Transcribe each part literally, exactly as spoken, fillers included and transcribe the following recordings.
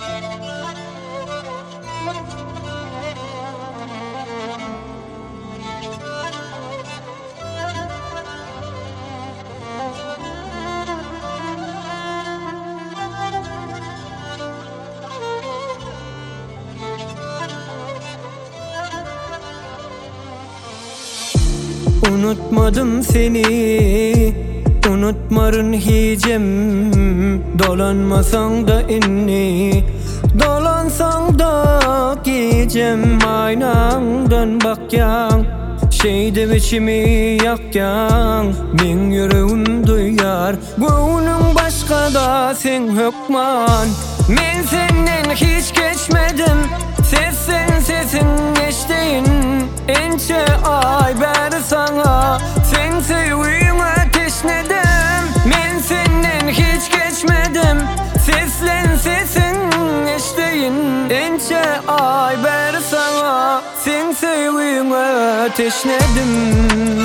Unutmadım seni, unutmarın hicem. Dolanmasan da inni, dolansan da gecem. Aynamdan bakyan, şeyde biçimi yakyan. Men yüreğim duyar, gönlüm başka da sen hükman. Men senden hiç geçmedim, sesin sesin geçtiğin. Ence ay beri sana, sen sevdiğim ateşledim. Men senden hiç geçmedim, seslen sesin geçtiğin. Ence ay beri sana, sen sevdiğim ateşledim.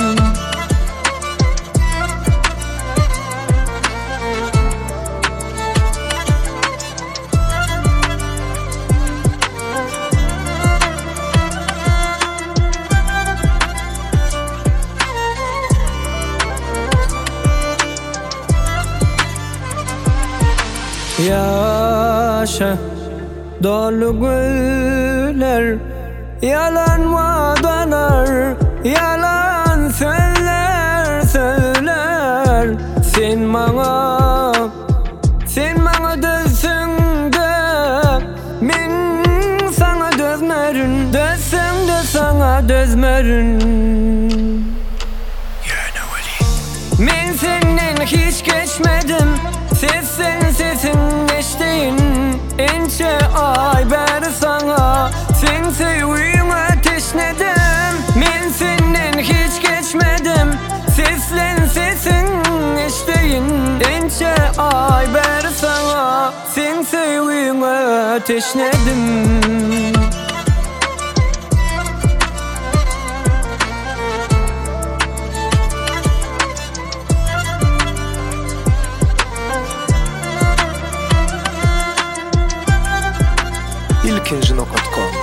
Yaşa dolu güller, yalan vaadalar, yalan sözler söyler. Sen bana, sen bana dözsün de, men sana dözmerin. Dözsün de sana dözmerin. Men senden hiç geçmedim, sesin sesin geçtiğin. Ence ay beri sana, sen sevdiğim ateşledim. Men senden hiç geçmedim, seslen sesin geçtiğin. Ence ay beri sana, sen sevdiğim ateşledim. ilkinci nokta com